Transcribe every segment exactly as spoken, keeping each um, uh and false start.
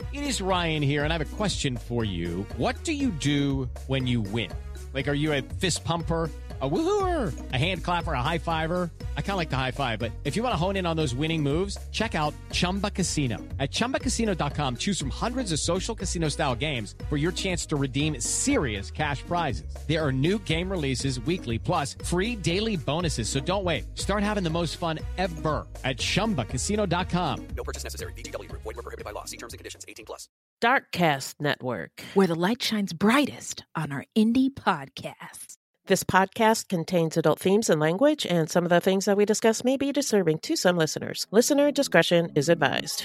It is Ryan here, and I have a question for you. What do you do when you win? Like, are you a fist pumper, a woohooer, a hand clapper, a high fiver? I kind of like the high five, but if you want to hone in on those winning moves, check out Chumba Casino. At chumba casino dot com, choose from hundreds of social casino-style games for your chance to redeem serious cash prizes. There are new game releases weekly, plus free daily bonuses. So don't wait. Start having the most fun ever at chumba casino dot com. No purchase necessary. V G W. Void where prohibited by law. See terms and conditions. eighteen plus. Darkcast Network, where the light shines brightest on our indie podcasts. This podcast contains adult themes and language, and some of the things that we discuss may be disturbing to some listeners. Listener discretion is advised.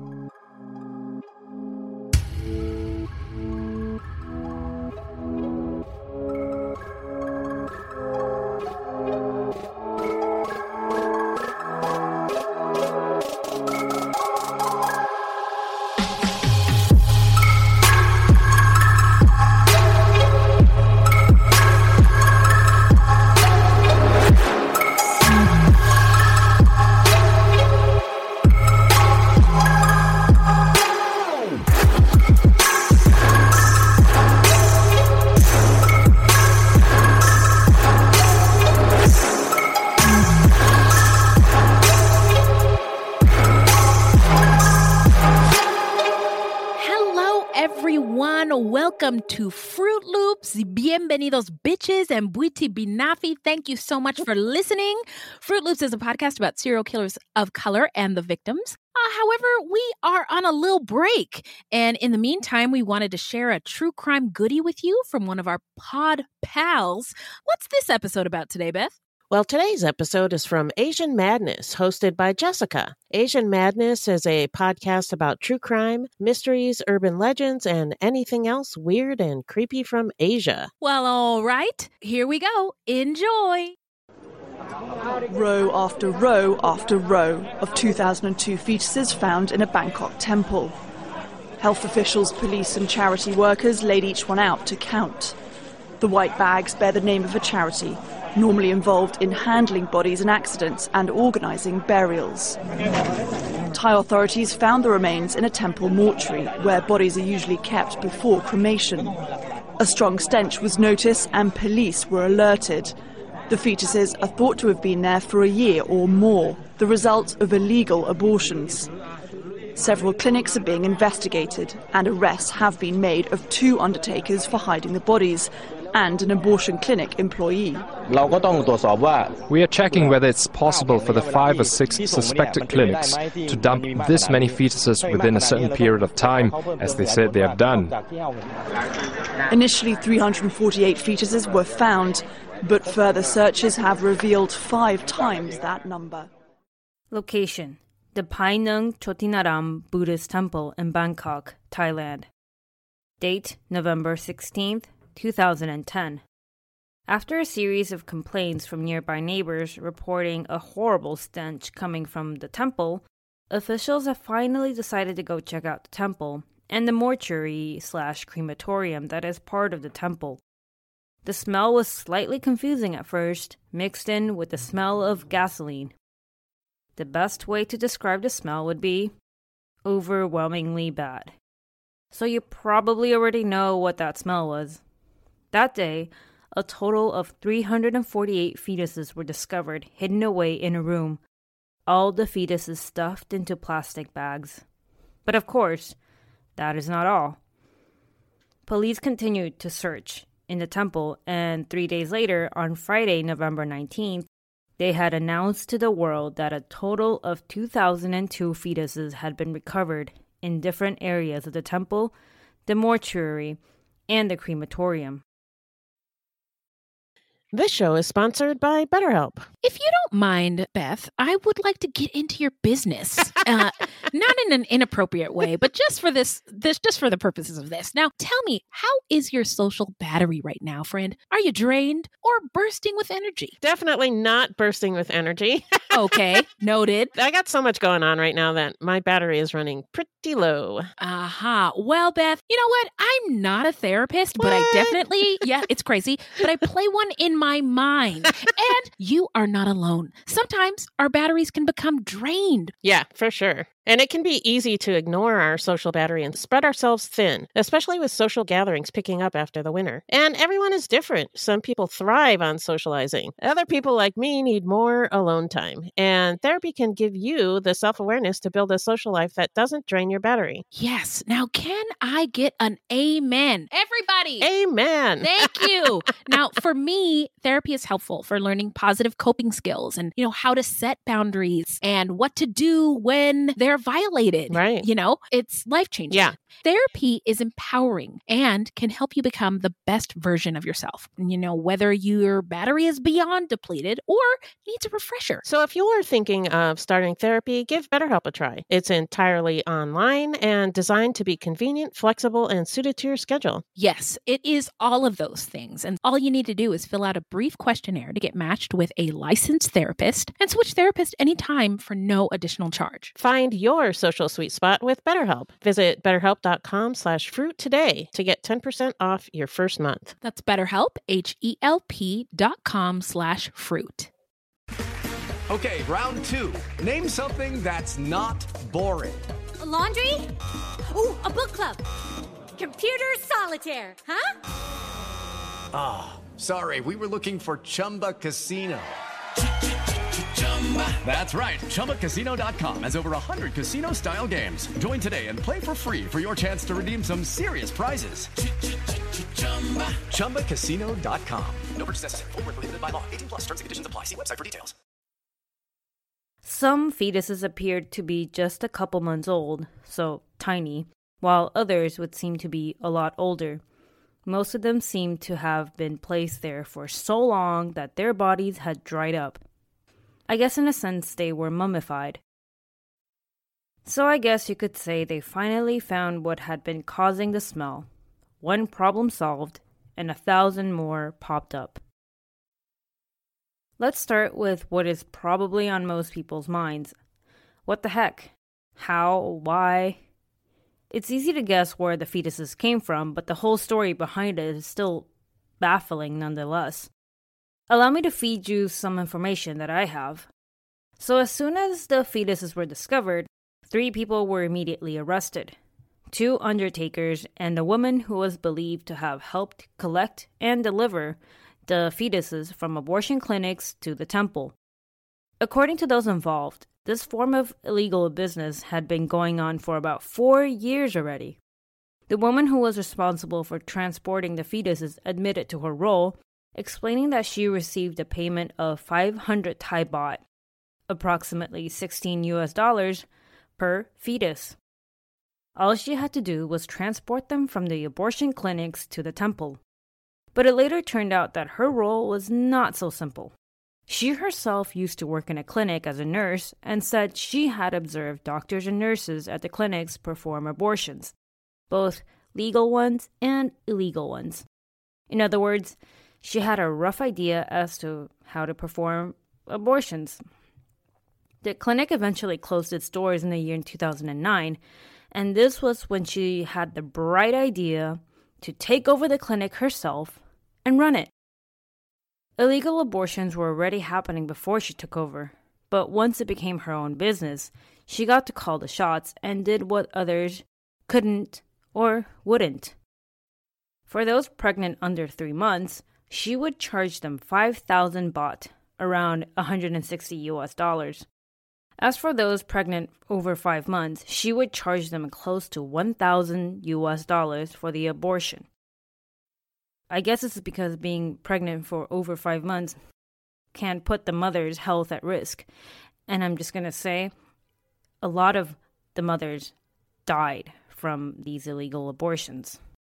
Welcome to Fruit Loops. Bienvenidos, bitches, and Buiti Binafi. Thank you so much for listening. Fruit Loops is a podcast about serial killers of color and the victims. Uh, however, we are on a little break. And in the meantime, we wanted to share a true crime goodie with you from one of our pod pals. What's this episode about today, Beth? Well, today's episode is from Asian Madness, hosted by Jessica. Asian Madness is a podcast about true crime, mysteries, urban legends, and anything else weird and creepy from Asia. Well, all right. Here we go. Enjoy. Row after row after row of two thousand two fetuses found in a Bangkok temple. Health officials, police, and charity workers laid each one out to count. The white bags bear the name of a charity, normally involved in handling bodies in accidents and organising burials. Thai authorities found the remains in a temple mortuary, where bodies are usually kept before cremation. A strong stench was noticed and police were alerted. The fetuses are thought to have been there for a year or more, the result of illegal abortions. Several clinics are being investigated, and arrests have been made of two undertakers for hiding the bodies, and an abortion clinic employee. We are checking whether it's possible for the five or six suspected clinics to dump this many fetuses within a certain period of time, as they said they have done. Initially, three hundred forty-eight fetuses were found, but further searches have revealed five times that number. Location: the Pai Nung Chotinaram Buddhist Temple in Bangkok, Thailand. Date: November sixteenth, two thousand ten. After a series of complaints from nearby neighbors reporting a horrible stench coming from the temple, officials have finally decided to go check out the temple and the mortuary slash crematorium that is part of the temple. The smell was slightly confusing at first, mixed in with the smell of gasoline. The best way to describe the smell would be overwhelmingly bad. So you probably already know what that smell was. That day, a total of three hundred forty-eight fetuses were discovered hidden away in a room, all the fetuses stuffed into plastic bags. But of course, that is not all. Police continued to search in the temple, and three days later, on Friday, November nineteenth, they had announced to the world that a total of two thousand two fetuses had been recovered in different areas of the temple, the mortuary, and the crematorium. This show is sponsored by BetterHelp. If you don't mind, Beth, I would like to get into your business. Uh, not in an inappropriate way, but just for this, this, just for the purposes of this. Now, tell me, how is your social battery right now, friend? Are you drained or bursting with energy? Definitely not bursting with energy. Okay, noted. I got so much going on right now that my battery is running pretty low. Aha. Uh-huh. Well, Beth, you know what? I'm not a therapist, what? but I definitely, yeah, it's crazy, but I play one in my mind. And you are not alone. Sometimes our batteries can become drained. Yeah, for sure. And it can be easy to ignore our social battery and spread ourselves thin, especially with social gatherings picking up after the winter. And everyone is different. Some people thrive on socializing. Other people like me need more alone time. And therapy can give you the self-awareness to build a social life that doesn't drain your battery. Yes. Now, can I get an amen? Everybody. Amen. Thank you. Now, for me, therapy is helpful for learning positive coping skills and, you know, how to set boundaries and what to do when they're violated. Right. You know, it's life-changing. Yeah. Therapy is empowering and can help you become the best version of yourself. You know, whether your battery is beyond depleted or needs a refresher. So if you're thinking of starting therapy, give BetterHelp a try. It's entirely online and designed to be convenient, flexible, and suited to your schedule. Yes, it is all of those things. And all you need to do is fill out a brief questionnaire to get matched with a licensed therapist and switch therapist anytime for no additional charge. Find your social sweet spot with BetterHelp. Visit betterhelp.com slash fruit today to get ten percent off your first month. That's BetterHelp, H-E-L-P dot com slash fruit. Okay, round two. Name something that's not boring. A laundry? Ooh, a book club. Computer solitaire, huh? Ah, oh, sorry, we were looking for Chumba Casino. That's right. Chumba Casino dot com has over one hundred casino-style games. Join today and play for free for your chance to redeem some serious prizes. Chumba Casino dot com. No purchase necessary. Void where prohibited by law. eighteen plus terms and conditions apply. See website for details. Some fetuses appeared to be just a couple months old, so tiny, while others would seem to be a lot older. Most of them seemed to have been placed there for so long that their bodies had dried up. I guess in a sense they were mummified. So I guess you could say they finally found what had been causing the smell. One problem solved, and a thousand more popped up. Let's start with what is probably on most people's minds. What the heck? How? Why? It's easy to guess where the fetuses came from, but the whole story behind it is still baffling nonetheless. Allow me to feed you some information that I have. So as soon as the fetuses were discovered, three people were immediately arrested. Two undertakers and a woman who was believed to have helped collect and deliver the fetuses from abortion clinics to the temple. According to those involved, this form of illegal business had been going on for about four years already. The woman who was responsible for transporting the fetuses admitted to her role, explaining that she received a payment of five hundred Thai baht, approximately sixteen U S dollars, per fetus. All she had to do was transport them from the abortion clinics to the temple. But it later turned out that her role was not so simple. She herself used to work in a clinic as a nurse and said she had observed doctors and nurses at the clinics perform abortions, both legal ones and illegal ones. In other words, she had a rough idea as to how to perform abortions. The clinic eventually closed its doors in the year two thousand nine, and this was when she had the bright idea to take over the clinic herself and run it. Illegal abortions were already happening before she took over, but once it became her own business, she got to call the shots and did what others couldn't or wouldn't. For those pregnant under three months, she would charge them five thousand baht, around one hundred sixty U S dollars. As for those pregnant over five months, she would charge them close to one thousand U S dollars for the abortion. I guess this is because being pregnant for over five months can put the mother's health at risk. And I'm just going to say, a lot of the mothers died from these illegal abortions.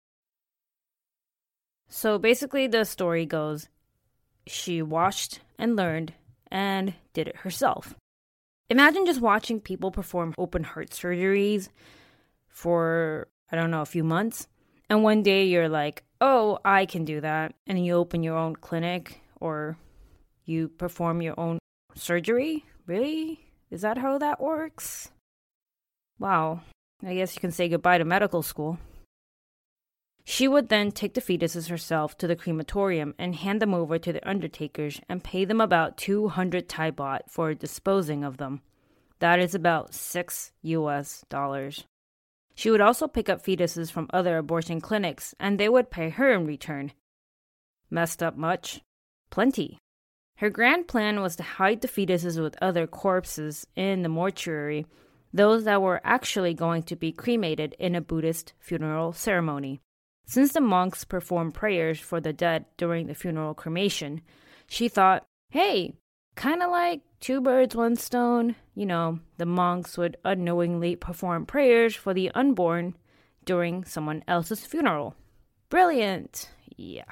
So basically the story goes, she watched and learned and did it herself. Imagine just watching people perform open heart surgeries for, I don't know, a few months. And one day you're like, oh, I can do that. And you open your own clinic or you perform your own surgery? Really? Is that how that works? Wow. I guess you can say goodbye to medical school. She would then take the fetuses herself to the crematorium and hand them over to the undertakers and pay them about two hundred Thai baht for disposing of them. That is about six U S dollars. She would also pick up fetuses from other abortion clinics, and they would pay her in return. Messed up much? Plenty. Her grand plan was to hide the fetuses with other corpses in the mortuary, those that were actually going to be cremated in a Buddhist funeral ceremony. Since the monks performed prayers for the dead during the funeral cremation, she thought, hey, kind of like two birds, one stone. You know, the monks would unknowingly perform prayers for the unborn during someone else's funeral. Brilliant. Yeah.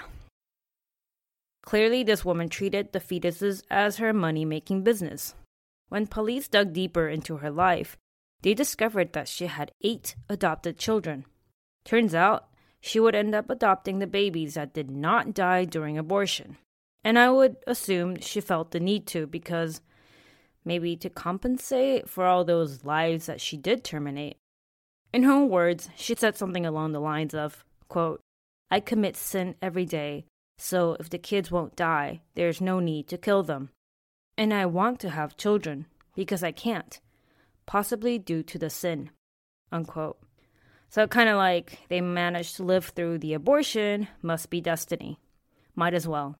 Clearly, this woman treated the fetuses as her money-making business. When police dug deeper into her life, they discovered that she had eight adopted children. Turns out, she would end up adopting the babies that did not die during abortion. And I would assume she felt the need to because maybe to compensate for all those lives that she did terminate. In her own words, she said something along the lines of, quote, I commit sin every day, so if the kids won't die, there's no need to kill them. And I want to have children because I can't, possibly due to the sin, unquote. So kind of like they managed to live through the abortion, must be destiny. Might as well.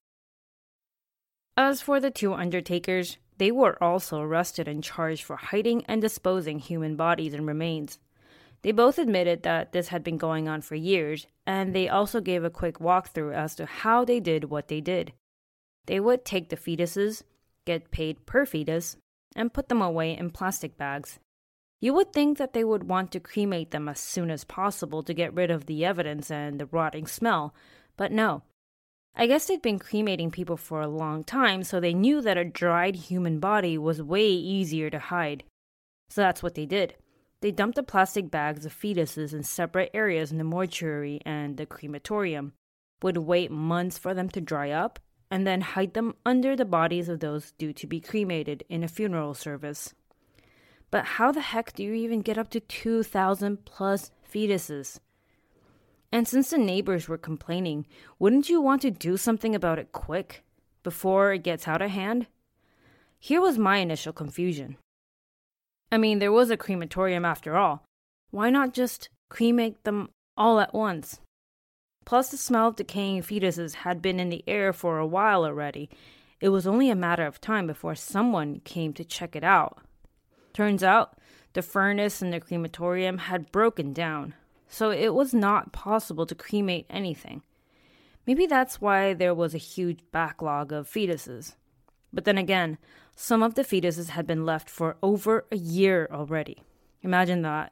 As for the two undertakers, they were also arrested and charged for hiding and disposing human bodies and remains. They both admitted that this had been going on for years, and they also gave a quick walkthrough as to how they did what they did. They would take the fetuses, get paid per fetus, and put them away in plastic bags. You would think that they would want to cremate them as soon as possible to get rid of the evidence and the rotting smell, but no. I guess they'd been cremating people for a long time, so they knew that a dried human body was way easier to hide. So that's what they did. They dumped the plastic bags of fetuses in separate areas in the mortuary and the crematorium, would wait months for them to dry up, and then hide them under the bodies of those due to be cremated in a funeral service. But how the heck do you even get up to two thousand plus fetuses? And since the neighbors were complaining, wouldn't you want to do something about it quick, before it gets out of hand? Here was my initial confusion. I mean, there was a crematorium after all. Why not just cremate them all at once? Plus, the smell of decaying fetuses had been in the air for a while already. It was only a matter of time before someone came to check it out. Turns out, the furnace in the crematorium had broken down, so it was not possible to cremate anything. Maybe that's why there was a huge backlog of fetuses. But then again, some of the fetuses had been left for over a year already. Imagine that.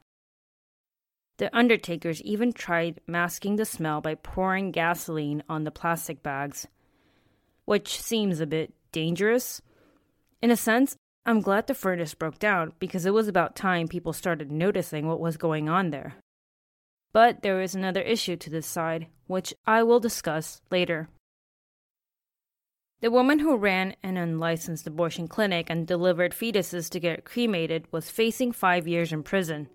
The undertakers even tried masking the smell by pouring gasoline on the plastic bags, which seems a bit dangerous. In a sense, I'm glad the furnace broke down because it was about time people started noticing what was going on there. But there is another issue to this side, which I will discuss later. The woman who ran an unlicensed abortion clinic and delivered fetuses to get cremated was facing five years in prison.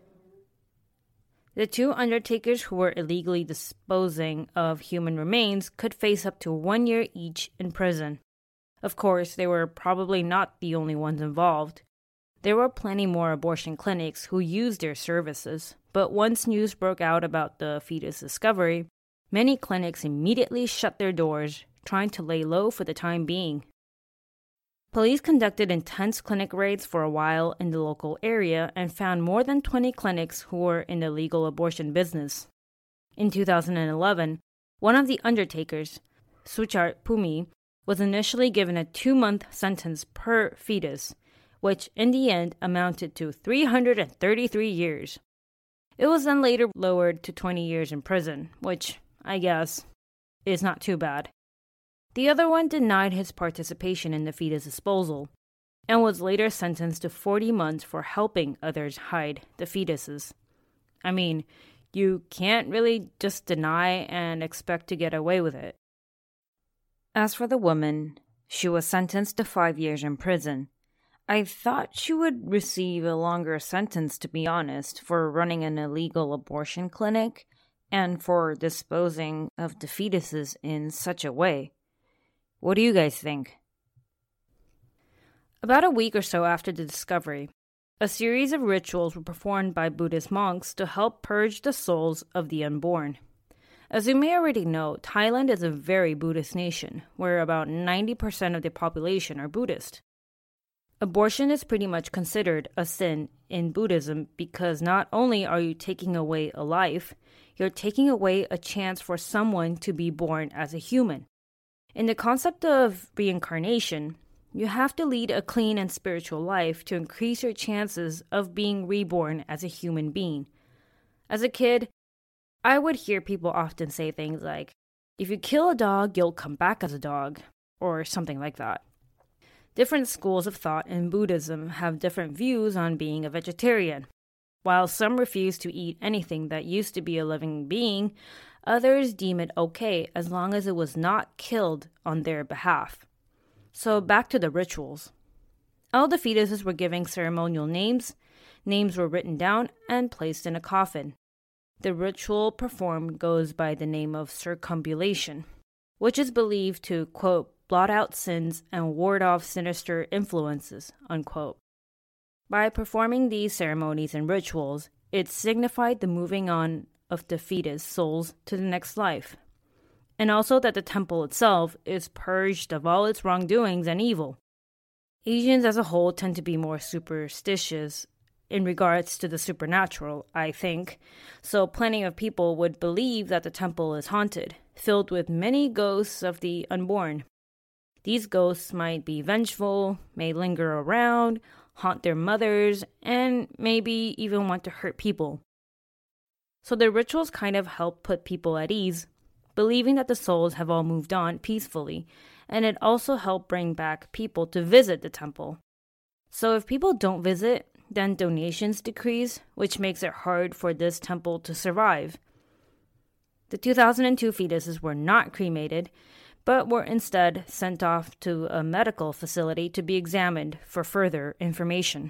The two undertakers who were illegally disposing of human remains could face up to one year each in prison. Of course, they were probably not the only ones involved. There were plenty more abortion clinics who used their services, but once news broke out about the fetus discovery, many clinics immediately shut their doors, trying to lay low for the time being. Police conducted intense clinic raids for a while in the local area and found more than twenty clinics who were in the legal abortion business. In two thousand eleven, one of the undertakers, Suchart Pumi, was initially given a two-month sentence per fetus, which in the end amounted to three hundred thirty-three years. It was then later lowered to twenty years in prison, which, I guess, is not too bad. The other one denied his participation in the fetus disposal, and was later sentenced to forty months for helping others hide the fetuses. I mean, you can't really just deny and expect to get away with it. As for the woman, she was sentenced to five years in prison. I thought she would receive a longer sentence, to be honest, for running an illegal abortion clinic and for disposing of the fetuses in such a way. What do you guys think? About a week or so after the discovery, A series of rituals were performed by Buddhist monks to help purge the souls of the unborn. As you may already know, Thailand is a very Buddhist nation, where about ninety percent of the population are Buddhist. Abortion is pretty much considered a sin in Buddhism because not only are you taking away a life, you're taking away a chance for someone to be born as a human. In the concept of reincarnation, you have to lead a clean and spiritual life to increase your chances of being reborn as a human being. As a kid, I would hear people often say things like, if you kill a dog, you'll come back as a dog, or something like that. Different schools of thought in Buddhism have different views on being a vegetarian. While some refuse to eat anything that used to be a living being, others deem it okay as long as it was not killed on their behalf. So back to the rituals. All the fetuses were given ceremonial names, names were written down and placed in a coffin. The ritual performed goes by the name of circumambulation, which is believed to, quote, blot out sins and ward off sinister influences, unquote. By performing these ceremonies and rituals, it signified the moving on of the fetus souls to the next life, and also that the temple itself is purged of all its wrongdoings and evil. Asians as a whole tend to be more superstitious in regards to the supernatural, I think, so plenty of people would believe that the temple is haunted, filled with many ghosts of the unborn. These ghosts might be vengeful, may linger around, haunt their mothers, and maybe even want to hurt people. So the rituals kind of help put people at ease, believing that the souls have all moved on peacefully, and it also helped bring back people to visit the temple. So if people don't visit, then donations decrease, which makes it hard for this temple to survive. The two thousand two fetuses were not cremated, but were instead sent off to a medical facility to be examined for further information.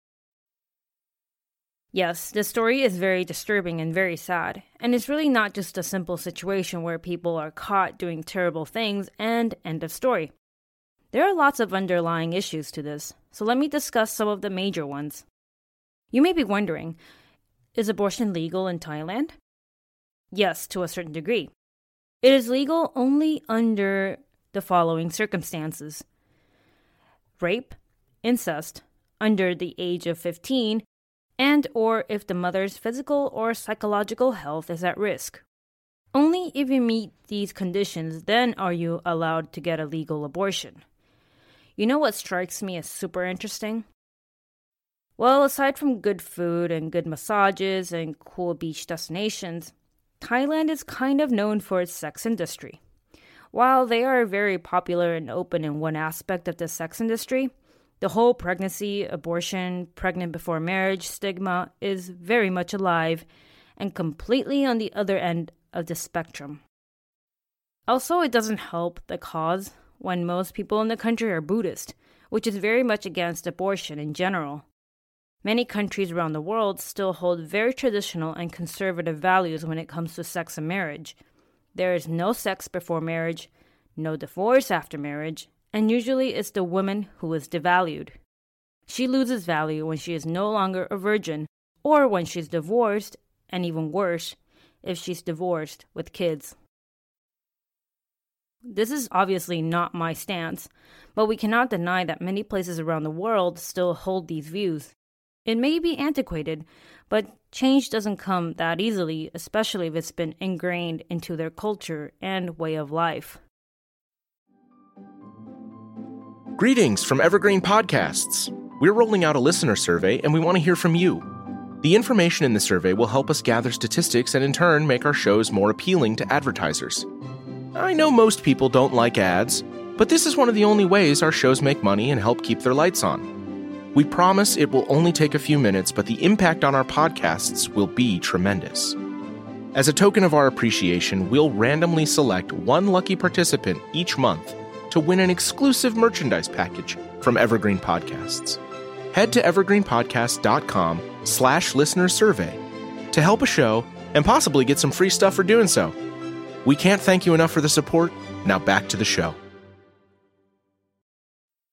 Yes, this story is very disturbing and very sad, and it's really not just a simple situation where people are caught doing terrible things and end of story. There are lots of underlying issues to this, so let me discuss some of the major ones. You may be wondering, is abortion legal in Thailand? Yes, to a certain degree. It is legal only under the following circumstances: rape, incest, under the age of fifteen, and or if the mother's physical or psychological health is at risk. Only if you meet these conditions, then are you allowed to get a legal abortion. You know what strikes me as super interesting? Well, aside from good food and good massages and cool beach destinations, Thailand is kind of known for its sex industry. While they are very popular and open in one aspect of the sex industry, the whole pregnancy, abortion, pregnant before marriage stigma is very much alive and completely on the other end of the spectrum. Also, it doesn't help the cause when most people in the country are Buddhist, which is very much against abortion in general. Many countries around the world still hold very traditional and conservative values when it comes to sex and marriage. There is no sex before marriage, no divorce after marriage, and usually it's the woman who is devalued. She loses value when she is no longer a virgin, or when she's divorced, and even worse, if she's divorced with kids. This is obviously not my stance, but we cannot deny that many places around the world still hold these views. It may be antiquated, but change doesn't come that easily, especially if it's been ingrained into their culture and way of life. Greetings from Evergreen Podcasts. We're rolling out a listener survey, and we want to hear from you. The information in the survey will help us gather statistics and in turn make our shows more appealing to advertisers. I know most people don't like ads, but this is one of the only ways our shows make money and help keep their lights on. We promise it will only take a few minutes, but the impact on our podcasts will be tremendous. As a token of our appreciation, we'll randomly select one lucky participant each month to win an exclusive merchandise package from Evergreen Podcasts. Head to evergreenpodcast.com slash listener survey to help a show and possibly get some free stuff for doing so. We can't thank you enough for the support. Now back to the show.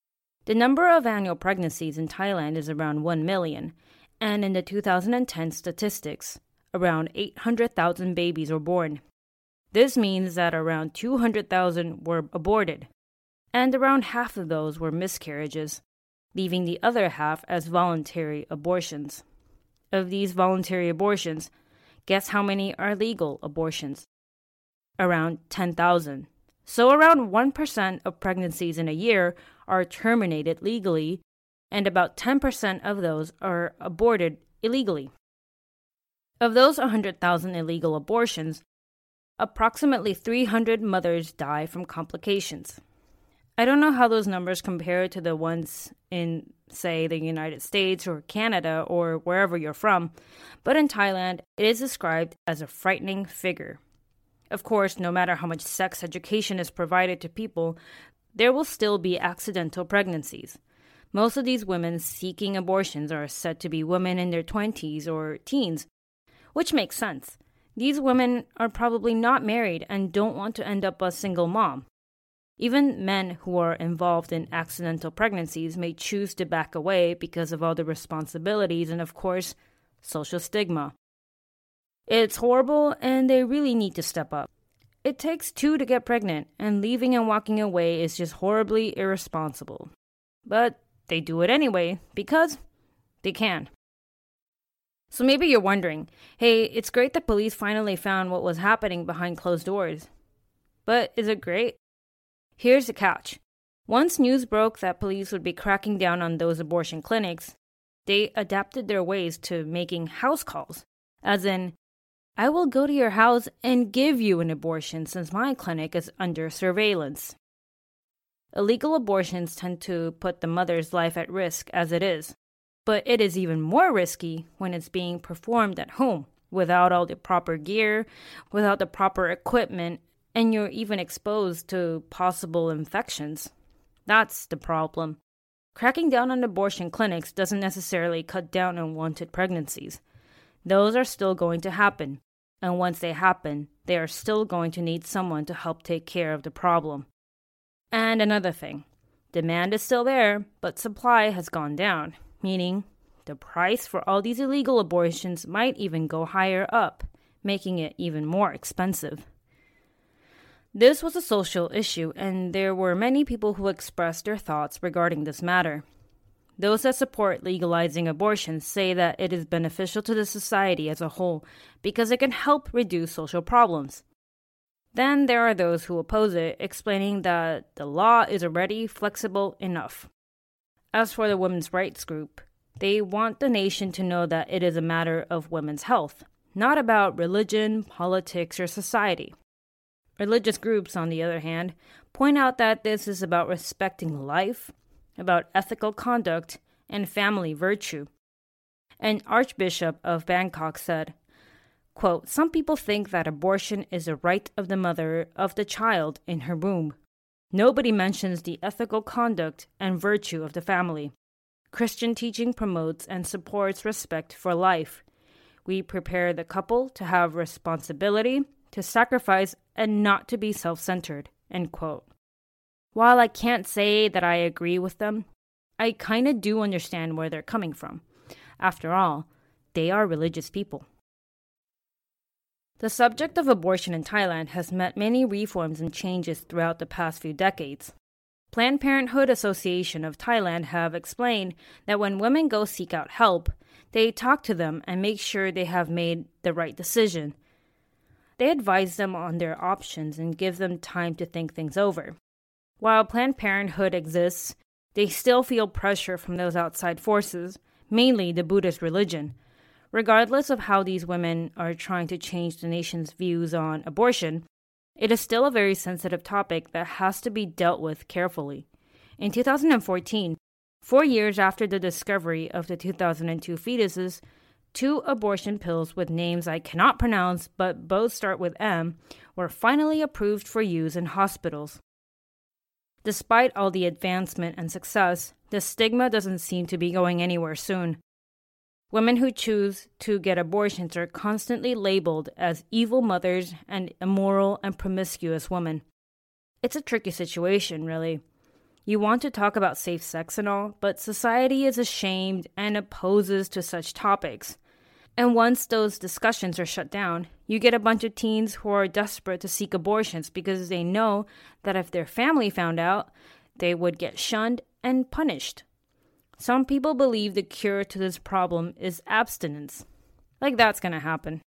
The number of annual pregnancies in Thailand is around one million, and in the two thousand ten statistics, around eight hundred thousand babies were born. This means that around two hundred thousand were aborted, and around half of those were miscarriages, leaving the other half as voluntary abortions. Of these voluntary abortions, guess how many are legal abortions? Around ten thousand. So around one percent of pregnancies in a year are terminated legally, and about ten percent of those are aborted illegally. Of those one hundred thousand illegal abortions, approximately three hundred mothers die from complications. I don't know how those numbers compare to the ones in, say, the United States or Canada or wherever you're from, but in Thailand, it is described as a frightening figure. Of course, no matter how much sex education is provided to people, there will still be accidental pregnancies. Most of these women seeking abortions are said to be women in their twenties or teens, which makes sense. These women are probably not married and don't want to end up a single mom. Even men who are involved in accidental pregnancies may choose to back away because of all the responsibilities and, of course, social stigma. It's horrible, and they really need to step up. It takes two to get pregnant, and leaving and walking away is just horribly irresponsible. But they do it anyway, because they can. So maybe you're wondering, hey, it's great that police finally found what was happening behind closed doors. But is it great? Here's the catch. Once news broke that police would be cracking down on those abortion clinics, they adapted their ways to making house calls, as in, I will go to your house and give you an abortion since my clinic is under surveillance. Illegal abortions tend to put the mother's life at risk as it is, but it is even more risky when it's being performed at home, without all the proper gear, without the proper equipment, and you're even exposed to possible infections. That's the problem. Cracking down on abortion clinics doesn't necessarily cut down on unwanted pregnancies. Those are still going to happen, and once they happen, they are still going to need someone to help take care of the problem. And another thing, demand is still there, but supply has gone down, meaning the price for all these illegal abortions might even go higher up, making it even more expensive. This was a social issue, and there were many people who expressed their thoughts regarding this matter. Those that support legalizing abortions say that it is beneficial to the society as a whole because it can help reduce social problems. Then there are those who oppose it, explaining that the law is already flexible enough. As for the women's rights group, they want the nation to know that it is a matter of women's health, not about religion, politics, or society. Religious groups, on the other hand, point out that this is about respecting life, about ethical conduct, and family virtue. An archbishop of Bangkok said, quote, some people think that abortion is a right of the mother of the child in her womb. Nobody mentions the ethical conduct and virtue of the family. Christian teaching promotes and supports respect for life. We prepare the couple to have responsibility, to sacrifice, and not to be self-centered, end quote. While I can't say that I agree with them, I kind of do understand where they're coming from. After all, they are religious people. The subject of abortion in Thailand has met many reforms and changes throughout the past few decades. Planned Parenthood Association of Thailand have explained that when women go seek out help, they talk to them and make sure they have made the right decision. They advise them on their options and give them time to think things over. While Planned Parenthood exists, they still feel pressure from those outside forces, mainly the Buddhist religion. Regardless of how these women are trying to change the nation's views on abortion, it is still a very sensitive topic that has to be dealt with carefully. In two thousand fourteen, four years after the discovery of the two thousand two fetuses, two abortion pills with names I cannot pronounce but both start with M were finally approved for use in hospitals. Despite all the advancement and success, the stigma doesn't seem to be going anywhere soon. Women who choose to get abortions are constantly labeled as evil mothers and immoral and promiscuous women. It's a tricky situation, really. You want to talk about safe sex and all, but society is ashamed and opposes to such topics. And once those discussions are shut down, you get a bunch of teens who are desperate to seek abortions because they know that if their family found out, they would get shunned and punished. Some people believe the cure to this problem is abstinence. Like that's gonna happen.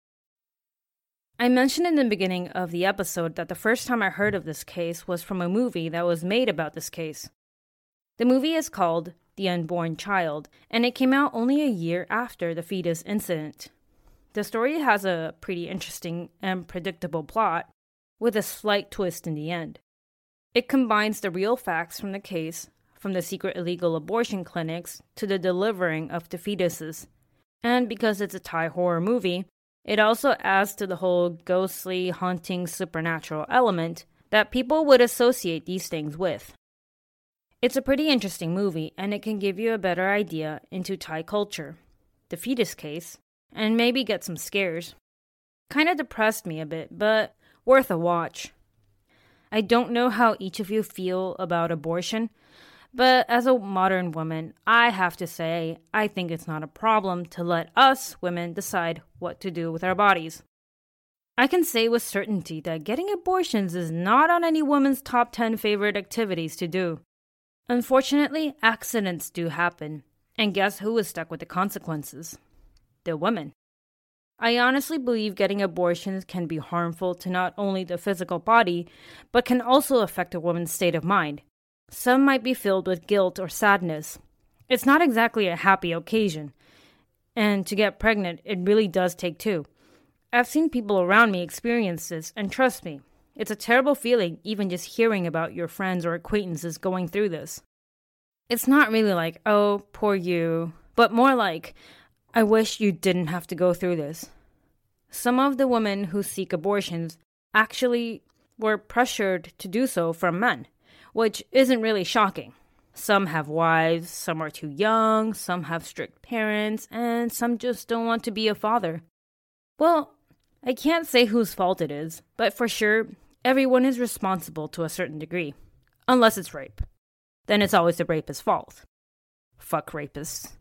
I mentioned in the beginning of the episode that the first time I heard of this case was from a movie that was made about this case. The movie is called The Unborn Child, and it came out only a year after the fetus incident. The story has a pretty interesting and predictable plot, with a slight twist in the end. It combines the real facts from the case, from the secret illegal abortion clinics to the delivering of the fetuses. And because it's a Thai horror movie, it also adds to the whole ghostly, haunting, supernatural element that people would associate these things with. It's a pretty interesting movie, and it can give you a better idea into Thai culture, the fetus case, and maybe get some scares. Kind of depressed me a bit, but worth a watch. I don't know how each of you feel about abortion, but as a modern woman, I have to say, I think it's not a problem to let us women decide what to do with our bodies. I can say with certainty that getting abortions is not on any woman's top ten favorite activities to do. Unfortunately, accidents do happen, and guess who is stuck with the consequences? The women. I honestly believe getting abortions can be harmful to not only the physical body, but can also affect a woman's state of mind. Some might be filled with guilt or sadness. It's not exactly a happy occasion. And to get pregnant, it really does take two. I've seen people around me experience this, and trust me, it's a terrible feeling even just hearing about your friends or acquaintances going through this. It's not really like, oh, poor you, but more like, I wish you didn't have to go through this. Some of the women who seek abortions actually were pressured to do so from men, which isn't really shocking. Some have wives, some are too young, some have strict parents, and some just don't want to be a father. Well, I can't say whose fault it is, but for sure, everyone is responsible to a certain degree. Unless it's rape. Then it's always the rapist's fault. Fuck rapists.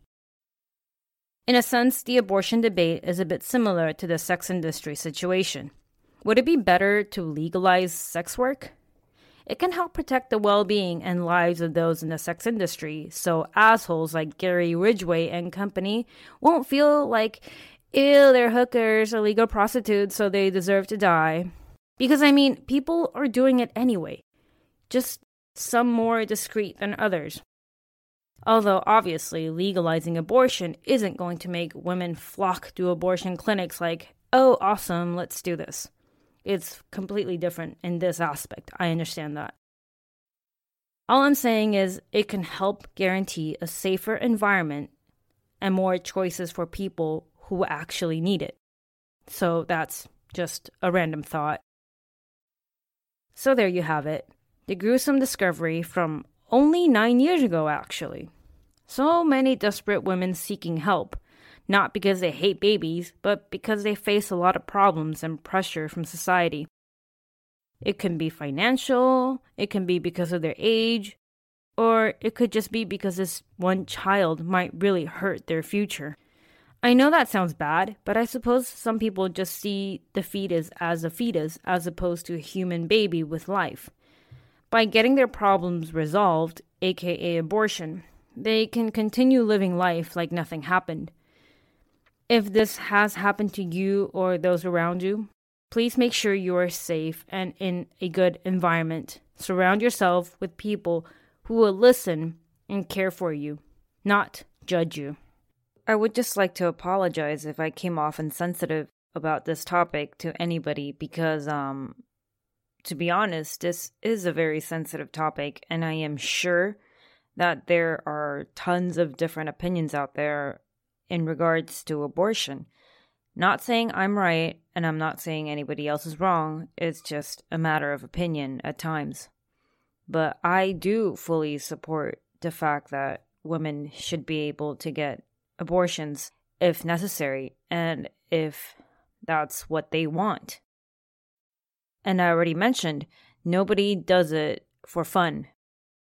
In a sense, the abortion debate is a bit similar to the sex industry situation. Would it be better to legalize sex work? It can help protect the well-being and lives of those in the sex industry, so assholes like Gary Ridgway and company won't feel like, ew, they're hookers, illegal prostitutes, so they deserve to die. Because, I mean, people are doing it anyway. Just some more discreet than others. Although, obviously, legalizing abortion isn't going to make women flock to abortion clinics like, oh, awesome, let's do this. It's completely different in this aspect. I understand that. All I'm saying is it can help guarantee a safer environment and more choices for people who actually need it. So that's just a random thought. So there you have it. The gruesome discovery from only nine years ago, actually. So many desperate women seeking help. Not because they hate babies, but because they face a lot of problems and pressure from society. It can be financial, it can be because of their age, or it could just be because this one child might really hurt their future. I know that sounds bad, but I suppose some people just see the fetus as a fetus as opposed to a human baby with life. By getting their problems resolved, aka abortion, they can continue living life like nothing happened. If this has happened to you or those around you, please make sure you are safe and in a good environment. Surround yourself with people who will listen and care for you, not judge you. I would just like to apologize if I came off insensitive about this topic to anybody because, um, to be honest, this is a very sensitive topic, and I am sure that there are tons of different opinions out there in regards to abortion. Not saying I'm right, and I'm not saying anybody else is wrong. It's just a matter of opinion at times. But I do fully support the fact that women should be able to get abortions if necessary, and if that's what they want. And I already mentioned, nobody does it for fun.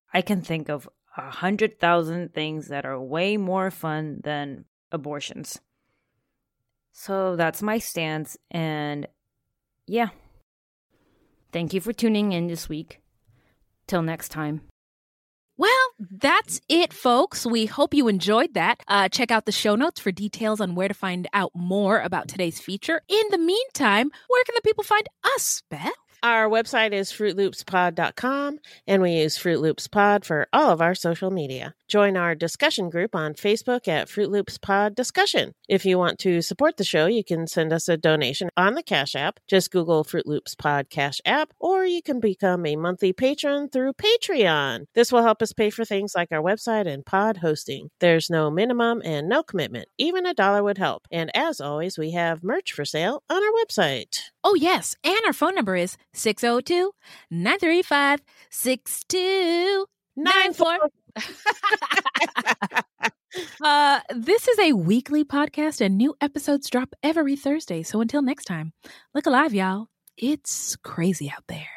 I can think of a hundred thousand things that are way more fun than abortions. So that's my stance, and yeah. Thank you for tuning in this week. Till next time. Well, that's it, folks. We hope you enjoyed that. Uh, check out the show notes for details on where to find out more about today's feature. In the meantime, where can the people find us, Beth? Our website is fruit loops pod dot com, and we use Fruit Loops Pod for all of our social media. Join our discussion group on Facebook at Fruit Loops Pod Discussion. If you want to support the show, you can send us a donation on the Cash App. Just Google Fruit Loops Pod Cash App, or you can become a monthly patron through Patreon. This will help us pay for things like our website and pod hosting. There's no minimum and no commitment. Even a dollar would help. And as always, we have merch for sale on our website. Oh, yes. And our phone number is six oh two, nine three five, six two nine four. uh, this is a weekly podcast, and new episodes drop every Thursday. So until next time, look alive, y'all. It's crazy out there.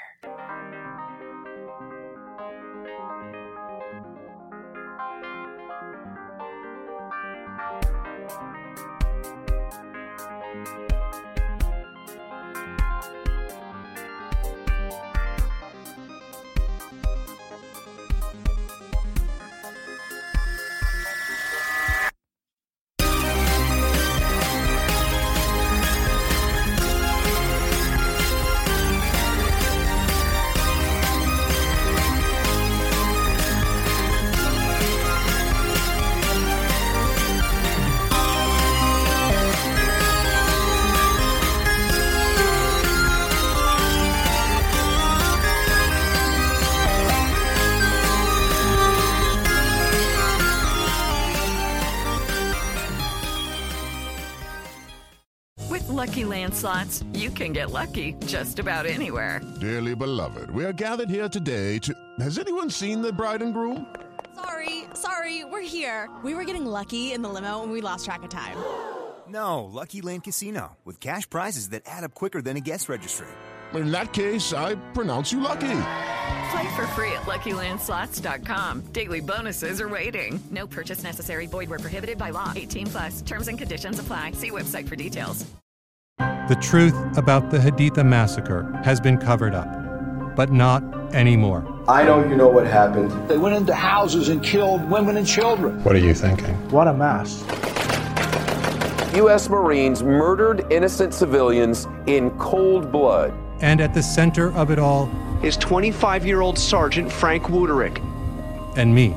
Lucky Land Slots, you can get lucky just about anywhere. Dearly beloved, we are gathered here today to... Has anyone seen the bride and groom? Sorry, sorry, we're here. We were getting lucky in the limo and we lost track of time. No, Lucky Land Casino, with cash prizes that add up quicker than a guest registry. In that case, I pronounce you lucky. Play for free at lucky land slots dot com. Daily bonuses are waiting. No purchase necessary. Void where prohibited by law. eighteen plus. Terms and conditions apply. See website for details. The truth about the Haditha massacre has been covered up, but not anymore. I know you know what happened. They went into houses and killed women and children. What are you thinking? What a mess. U S Marines murdered innocent civilians in cold blood. And at the center of it all is twenty-five-year-old Sergeant Frank Wuderick. And me.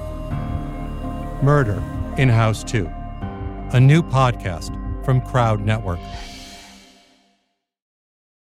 Murder in House two. A new podcast from Crowd Network.